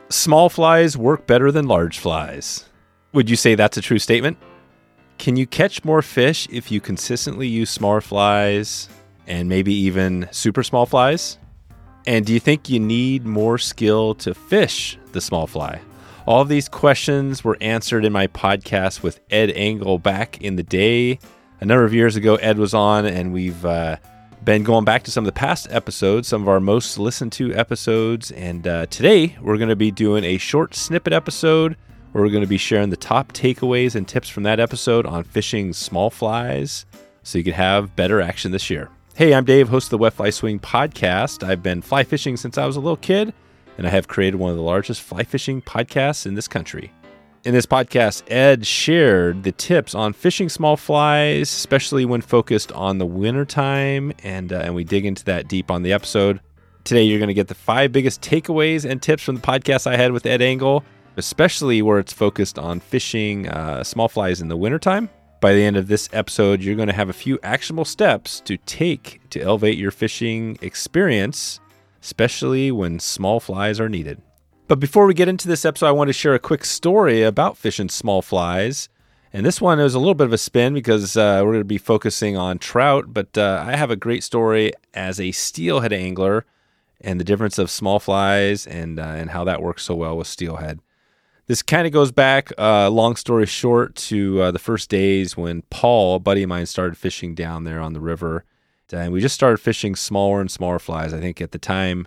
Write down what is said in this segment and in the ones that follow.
Small flies work better than large flies. Would you say that's a true statement? Can you catch more fish if you consistently use smaller flies and maybe even super small flies? And do you think you need more skill to fish the small fly? All of these questions were answered in my podcast with Ed Engel back in the day. A number of years ago, Ed was on, and we've been going back to some of the past episodes, some of our most listened to episodes. And today, we're going to be doing a short snippet episode where we're going to be sharing the top takeaways and tips from that episode on fishing small flies so you can have better action this year. Hey, I'm Dave, host of the Wet Fly Swing podcast. I've been fly fishing since I was a little kid, and I have created one of the largest fly fishing podcasts in this country. In this podcast, Ed shared the tips on fishing small flies, especially when focused on the wintertime, and we dig into that deep on the episode. Today, you're going to get the 5 biggest takeaways and tips from the podcast I had with Ed Engel, especially where it's focused on fishing small flies in the wintertime. By the end of this episode, you're going to have a few actionable steps to take to elevate your fishing experience, especially when small flies are needed. But before we get into this episode, I want to share a quick story about fishing small flies. And this one is a little bit of a spin because we're going to be focusing on trout, but I have a great story as a steelhead angler and the difference of small flies and how that works so well with steelhead. This kind of goes back, long story short, to the first days when Paul, a buddy of mine, started fishing down there on the river. And we just started fishing smaller and smaller flies. I think at the time,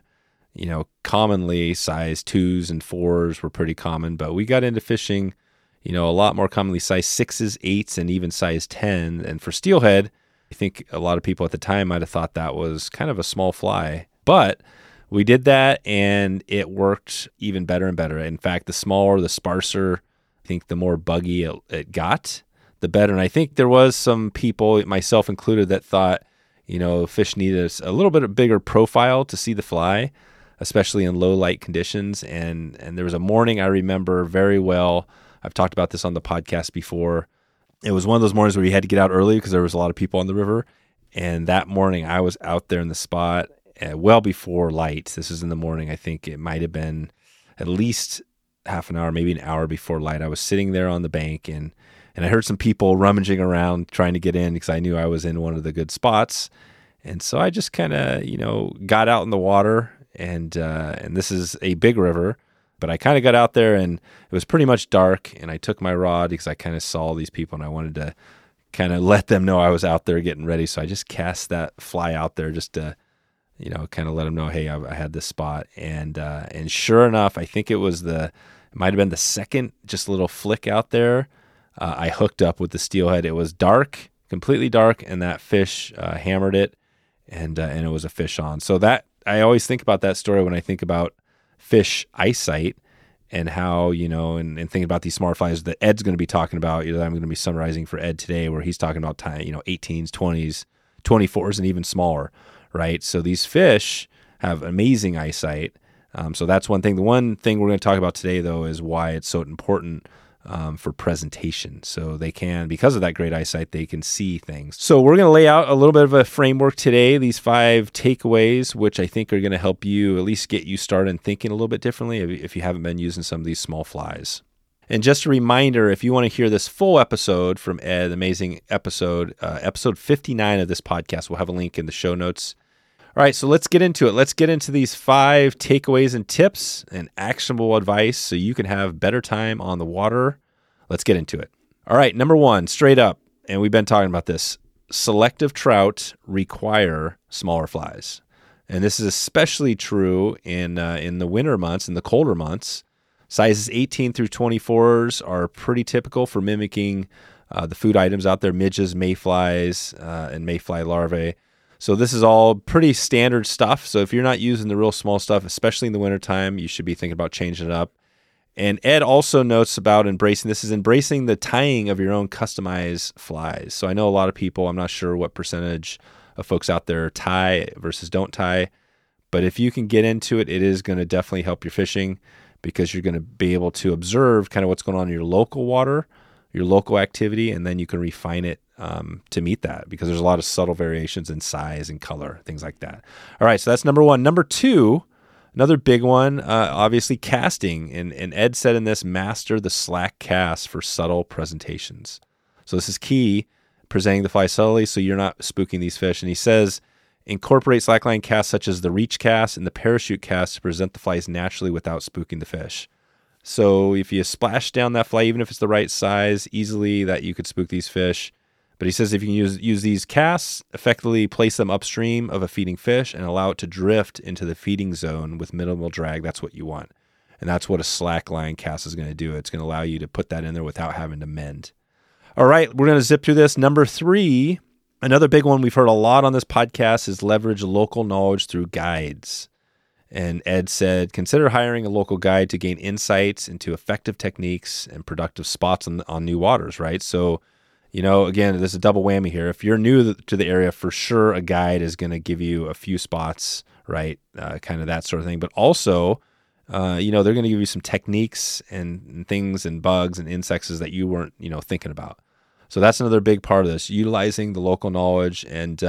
commonly size 2s and 4s were pretty common. But we got into fishing, a lot more commonly size 6s, 8s, and even size 10. And for steelhead, I think a lot of people at the time might have thought that was kind of a small fly. But we did that, and it worked even better and better. In fact, the smaller, the sparser, I think the more buggy it got, the better. And I think there was some people, myself included, that thought, fish needed a little bit of bigger profile to see the fly, especially in low light conditions. And there was a morning I remember very well. I've talked about this on the podcast before. It was one of those mornings where we had to get out early because there was a lot of people on the river. And that morning I was out there in the spot well before light. This is in the morning. I think it might have been at least half an hour, maybe an hour before light. I was sitting there on the bank and I heard some people rummaging around trying to get in because I knew I was in one of the good spots. And so I just kind of, got out in the water and this is a big river, but I kind of got out there and it was pretty much dark, and I took my rod because I kind of saw these people and I wanted to kind of let them know I was out there getting ready. So I just cast that fly out there just to kind of let them know, hey, I had this spot. And sure enough, I think it might have been the second just little flick out there. I hooked up with the steelhead. It was dark, completely dark, and that fish hammered it, and it was a fish on. So that, I always think about that story when I think about fish eyesight and how, and thinking about these smart flies that Ed's going to be talking about, that I'm going to be summarizing for Ed today, where he's talking about 18s, 20s, 24s, and even smaller. Right? So these fish have amazing eyesight. So that's one thing. The one thing we're going to talk about today, though, is why it's so important for presentation. So they can, because of that great eyesight, they can see things. So we're going to lay out a little bit of a framework today, these 5 takeaways, which I think are going to help you at least get you started thinking a little bit differently if you haven't been using some of these small flies. And just a reminder, if you want to hear this full episode from Ed, amazing episode, episode 59 of this podcast, we'll have a link in the show notes. All right, so let's get into it. Let's get into these 5 takeaways and tips and actionable advice so you can have better time on the water. Let's get into it. All right, number 1, straight up, and we've been talking about this, selective trout require smaller flies. And this is especially true in the winter months, in the colder months. Sizes 18 through 24s are pretty typical for mimicking the food items out there, midges, mayflies, and mayfly larvae. So this is all pretty standard stuff. So if you're not using the real small stuff, especially in the wintertime, you should be thinking about changing it up. And Ed also notes about embracing the tying of your own customized flies. So I know a lot of people, I'm not sure what percentage of folks out there tie versus don't tie, but if you can get into it, it is going to definitely help your fishing because you're going to be able to observe kind of what's going on in your local water, your local activity, and then you can refine it to meet that because there's a lot of subtle variations in size and color, things like that. All right, so that's number 1. Number 2, Another big one, obviously casting. And Ed said in this, master the slack cast for subtle presentations. So this is key, presenting the fly subtly so you're not spooking these fish. And he says, incorporate slackline casts such as the reach cast and the parachute cast to present the flies naturally without spooking the fish. So if you splash down that fly, even if it's the right size, easily that you could spook these fish. But he says if you can use these casts, effectively place them upstream of a feeding fish and allow it to drift into the feeding zone with minimal drag, that's what you want. And that's what a slackline cast is going to do. It's going to allow you to put that in there without having to mend. All right, we're going to zip through this. Number 3, another big one we've heard a lot on this podcast is leverage local knowledge through guides. And Ed said, consider hiring a local guide to gain insights into effective techniques and productive spots on new waters, right? So, again, there's a double whammy here. If you're new to the area, for sure a guide is going to give you a few spots, right? Kind of that sort of thing. But also, they're going to give you some techniques and things and bugs and insects that you weren't, thinking about. So that's another big part of this, utilizing the local knowledge. And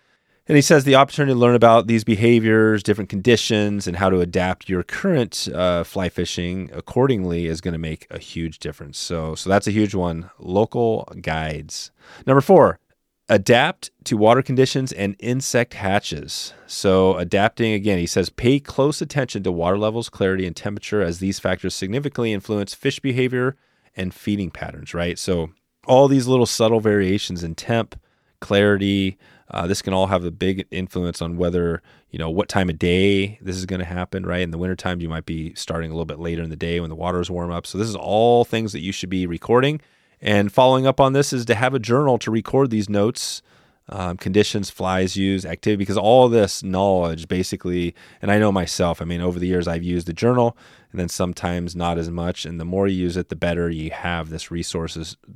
he says the opportunity to learn about these behaviors, different conditions, and how to adapt your current fly fishing accordingly is going to make a huge difference. So that's a huge one, local guides. Number 4, adapt to water conditions and insect hatches. So adapting, again, he says, pay close attention to water levels, clarity, and temperature as these factors significantly influence fish behavior and feeding patterns, right? So all these little subtle variations in temp, clarity, this can all have a big influence on whether, what time of day this is going to happen, right? In the wintertime, you might be starting a little bit later in the day when the waters warm up. So this is all things that you should be recording. And following up on this is to have a journal to record these notes, conditions, flies used, activity, because all this knowledge basically, and I know myself, over the years I've used the journal and then sometimes not as much. And the more you use it, the better you have the resource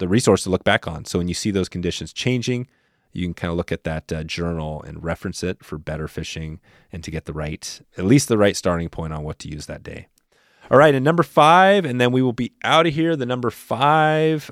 to look back on. So when you see those conditions changing, you can kind of look at that journal and reference it for better fishing and to get at least the right starting point on what to use that day. All right, and number 5, and then we will be out of here. The number 5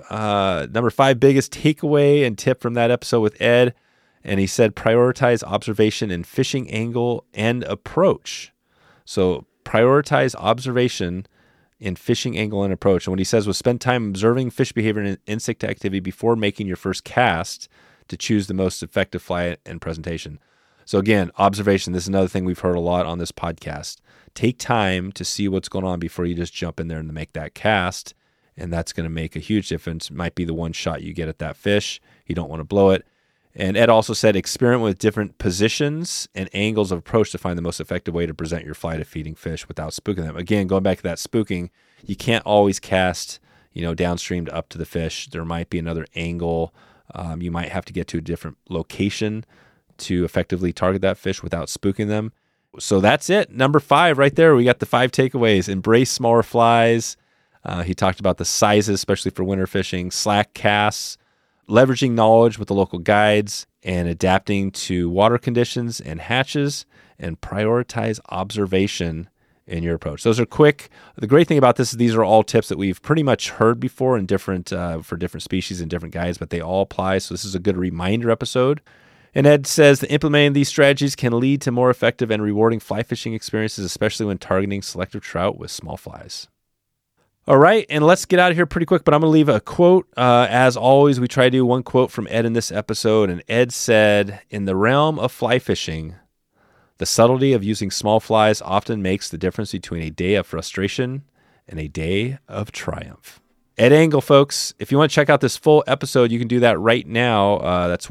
biggest takeaway and tip from that episode with Ed, and he said prioritize observation in fishing angle and approach. So prioritize observation in fishing angle and approach. And what he says was spend time observing fish behavior and insect activity before making your first cast to choose the most effective fly and presentation. So again, observation, this is another thing we've heard a lot on this podcast. Take time to see what's going on before you just jump in there and make that cast, and that's going to make a huge difference. It might be the one shot you get at that fish. You don't want to blow it. And Ed also said experiment with different positions and angles of approach to find the most effective way to present your fly to feeding fish without spooking them. Again, going back to that spooking, you can't always cast, downstream to up to the fish. There might be another angle. You might have to get to a different location to effectively target that fish without spooking them. So that's it. Number 5 right there. We got the 5 takeaways. Embrace smaller flies. He talked about the sizes, especially for winter fishing, slack casts, leveraging knowledge with the local guides, and adapting to water conditions and hatches, and prioritize observation in your approach. Those are quick. The great thing about this is these are all tips that we've pretty much heard before in different for different species and different guides, but they all apply. So this is a good reminder episode. And Ed says that implementing these strategies can lead to more effective and rewarding fly fishing experiences, especially when targeting selective trout with small flies. All right, and let's get out of here pretty quick, but I'm going to leave a quote. As always, we try to do one quote from Ed in this episode, and Ed said, in the realm of fly fishing, the subtlety of using small flies often makes the difference between a day of frustration and a day of triumph. Ed Engel, folks. If you want to check out this full episode, you can do that right now. That's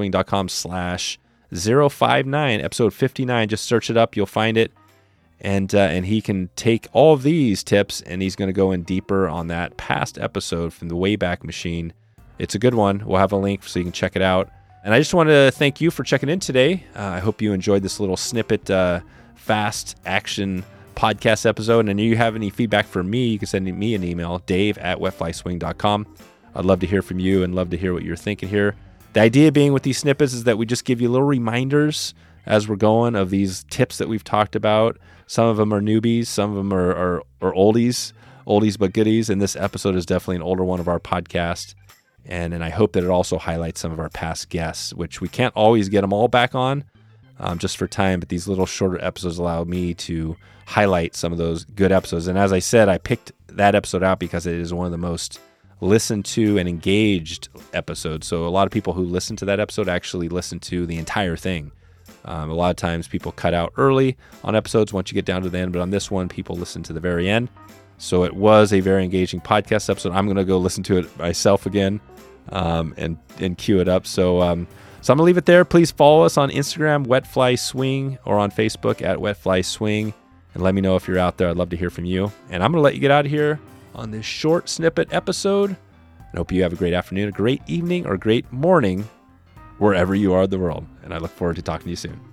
wetflyswing.com/059, episode 59. Just search it up. You'll find it. And he can take all of these tips, and he's going to go in deeper on that past episode from the Wayback Machine. It's a good one. We'll have a link so you can check it out. And I just want to thank you for checking in today. I hope you enjoyed this little snippet, fast action podcast episode. And if you have any feedback for me, you can send me an email, dave@wetflyswing.com. I'd love to hear from you and love to hear what you're thinking here. The idea being with these snippets is that we just give you little reminders as we're going of these tips that we've talked about. Some of them are newbies, some of them are oldies but goodies. And this episode is definitely an older one of our podcast. And I hope that it also highlights some of our past guests, which we can't always get them all back on. just for time, but these little shorter episodes allow me to highlight some of those good episodes. And as I said, I picked that episode out because it is one of the most listened to and engaged episodes. So a lot of people who listen to that episode actually listen to the entire thing. A lot of times people cut out early on episodes once you get down to the end, but on this one, people listen to the very end. So it was a very engaging podcast episode. I'm going to go listen to it myself again and cue it up. So I'm going to leave it there. Please follow us on Instagram, Wetfly Swing, or on Facebook at Wetfly Swing, and let me know if you're out there. I'd love to hear from you. And I'm going to let you get out of here on this short snippet episode. I hope you have a great afternoon, a great evening, or a great morning wherever you are in the world. And I look forward to talking to you soon.